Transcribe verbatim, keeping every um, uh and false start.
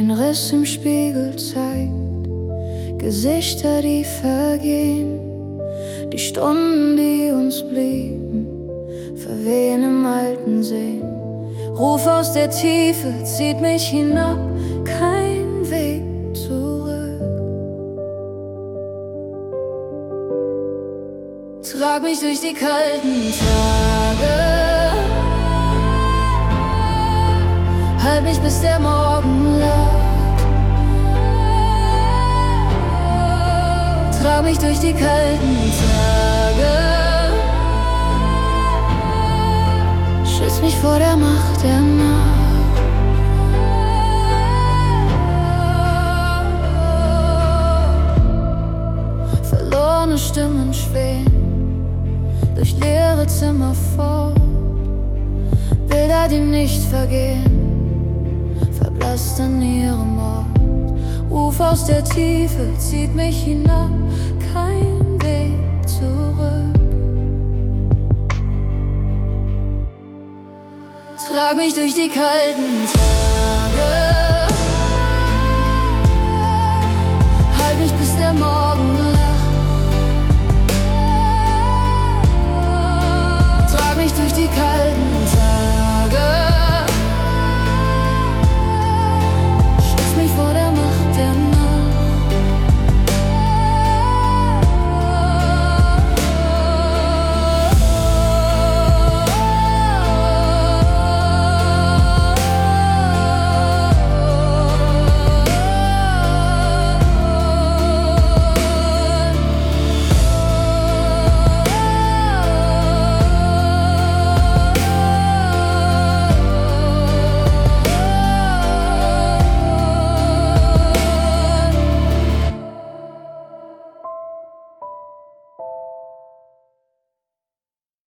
Ein Riss im Spiegel zeigt Gesichter, die vergehen, die Stunden, die uns blieben, verwehen im alten Seen. Ruf aus der Tiefe, zieht mich hinab, kein Weg zurück. Trag mich durch die kalten Tage, halt mich bis der Morgen lacht. Trag mich durch die kalten Tage, schütz mich vor der Macht der Nacht. Verlorene Stimmen schwehen durch leere Zimmer fort, Bilder, die nicht vergehen, verblasst an ihrem Ort. Ruf aus der Tiefe, zieht mich hinab, kein Weg zurück. Trag mich durch die kalten Tage.